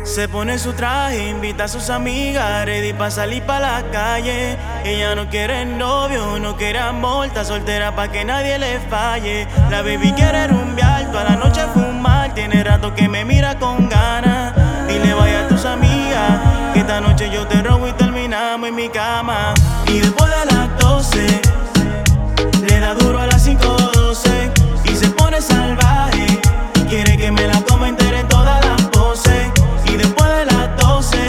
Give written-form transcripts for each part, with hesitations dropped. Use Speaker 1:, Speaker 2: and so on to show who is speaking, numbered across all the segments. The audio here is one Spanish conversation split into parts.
Speaker 1: Se pone su traje, invita a sus amigas, ready pa' salir pa' la calle. Ella no quiere novio, no quiere amor, está soltera pa' que nadie le falle. La baby quiere rumbear, toda la noche fumar, tiene rato que me mira con ganas. Dile vaya a tus amigas, que esta noche yo te robo y terminamos en mi cama. Y después de las 12, le da duro a las 5:12 y se pone salvaje. Quiere que me la coma entera en todas las poses. Y después de las 12,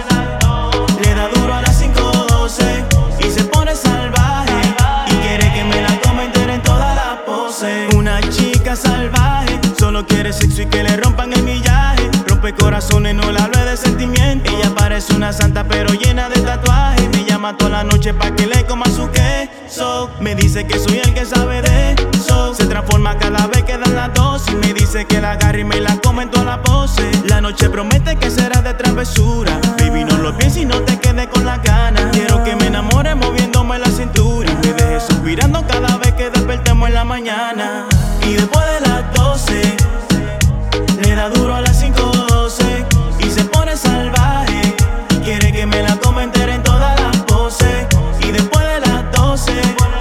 Speaker 1: le da duro a las 5:12 y se pone salvaje. Y quiere que me la coma entera en todas las poses. Una chica salvaje, solo quiere sexo y que le rompan el millaje. Rompe corazones, no le hable de sentimientos. Ella parece una santa pero llena de tatuajes. Me llama toda la noche pa' que le coma su queso. Me dice que soy el que sabe de eso. Se transforma cada vez que dan las 12. Me dice que la agarre y me la come en toda la pose. La noche promete que será de travesura. Baby, no lo pienses y no te quedes con la gana. Quiero que me enamore moviéndome la cintura y me dejes suspirando cada vez que despertemos en la mañana. Y después de las 12, le da duro a las 5:12 y se pone salvaje. Quiere que me la coma entera en todas las poses. Y después de las 12,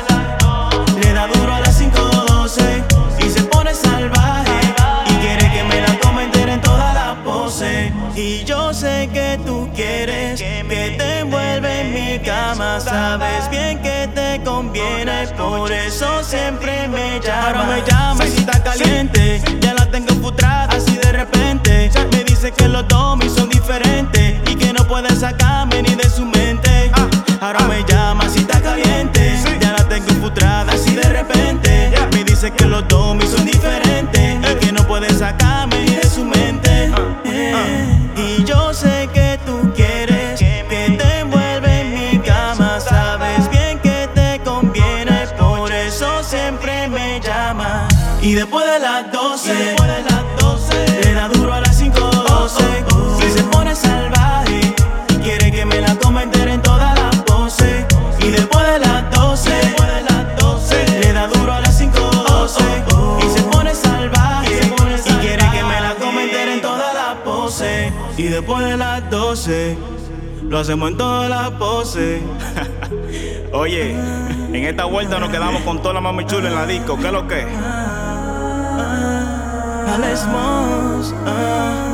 Speaker 1: le da duro a las 5:12 y se pone salvaje. Y quiere que me la coma entera en todas las poses. Y yo sé que tú quieres que te envuelve en mi cama. Sabes bien que te conviene, por eso siempre me llamas. Ahora me llama y si está caliente, ya la tengo frustrada así de repente. Me dice que los domis son diferentes y que no puede sacarme ni de su mente. Ahora me llama si está caliente, ya la tengo frustrada así de repente. Me dice que los domis son diferentes y que no puede sacarme ni de su mente. Y yo sé que tú quieres que te envuelve en mi cama. Sabes bien que te conviene, por eso siempre me llama. Y después de las 12, le da duro a las 5:12 y se pone salvaje. Quiere que me la coma entera en todas las poses. Y después de las 12, le da duro a las 5:12 y se pone salvaje. Y quiere que me la coma entera en todas las poses. Y después de las 12, lo hacemos en todas las poses.
Speaker 2: Oye, en esta vuelta nos quedamos con toda la mami chula en la disco. ¿Qué es lo que?
Speaker 1: Alex Moss,